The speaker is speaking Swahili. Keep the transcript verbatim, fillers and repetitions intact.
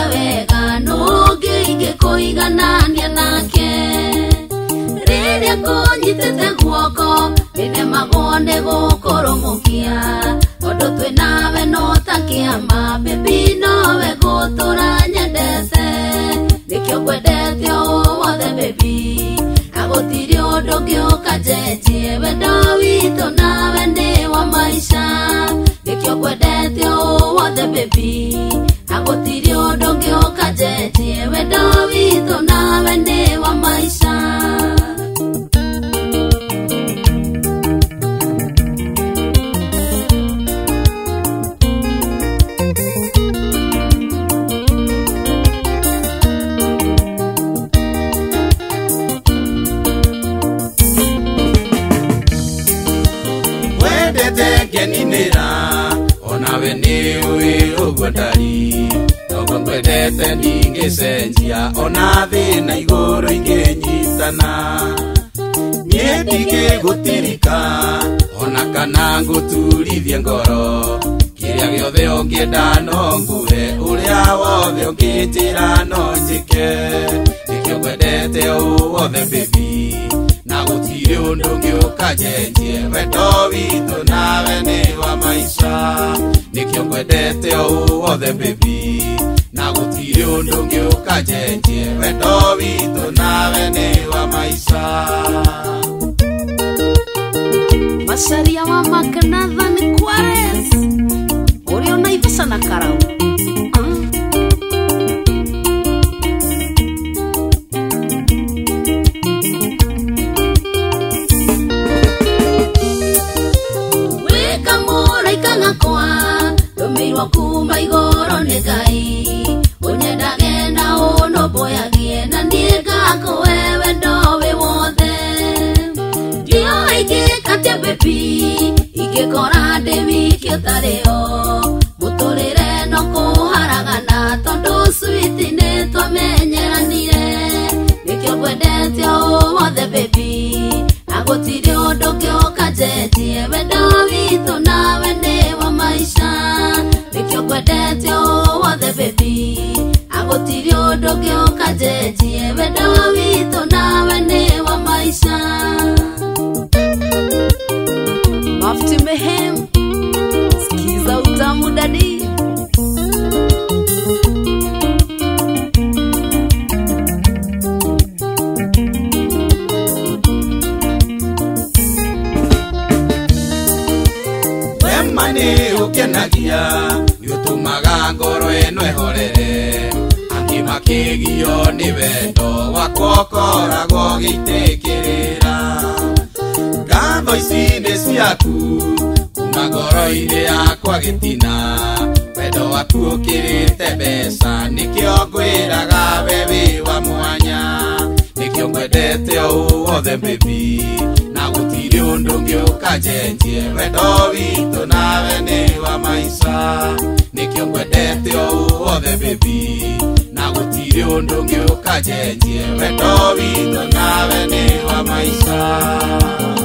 wega nungi ingikuiganania nake riria kunyitite guoko ninemagwo ni gukurumukia undu twi nawe no takiama baby nowe gutura nyendete nikio ngwendete wothe baby agutiri undu ngiuka njenjie wendo witu nawe ni wa maisha nikio ngwendete wothe baby agutiri undu ngiuka njenjie wendo witu nawe ni wa maisha. Ninira onawe niwe ugwendari nogo ngwendete ndingicenjia ona thina iguru inginyitana nyendike gutirika ona kana nguturithie ngoro kiria giothe ungienda no nguhe uria wothe unginjira no njike nikio ngwendete wothe baby na gutiri undu ngiuka njenjie wendo witu nawe ni wa maisha nikio ngwendete wothe baby na gutiri undu ngiuka njenjie wendo witu nawe ni wa maisha. Macharia wa Makanatha ni Quares urio Naivasha na Karau. Rumirwa kuma igoro ni Ngai unyendage na unoboyagie na ndigako wewe ndowe wothe ndio ingikatia baby ingikora ndi wiki utario muturire no kuharagana tondu sweet ni twamenyeranire nikio ngwendete wothe baby agutiri undu ngioka njenjie wendo witu nawe ni wa maisha nikio ngwendete wothe baby agutiri undu ngioka njenjie wendo witu nawe ni wa maisha. Mafti Mehem, sikiza utamu dadi. Mani ukenagia yutumaga ngoro eno ehorere angimakigio ni wendo wakokoragwo gitikirira ngatho ici ni ciaku kuma ngoro-ini yakwa gitina wendo waku ukirite mbeca nikio ngwiraga we wi wa mwanya nikio ngwendete wothe baby na gutiri undu ngiuka njenjie wendo witu nawe ni wa maisha nikio ngwendete wothe baby na gutiri undu ngiuka njenjie wendo witu nawe ni wa maisha.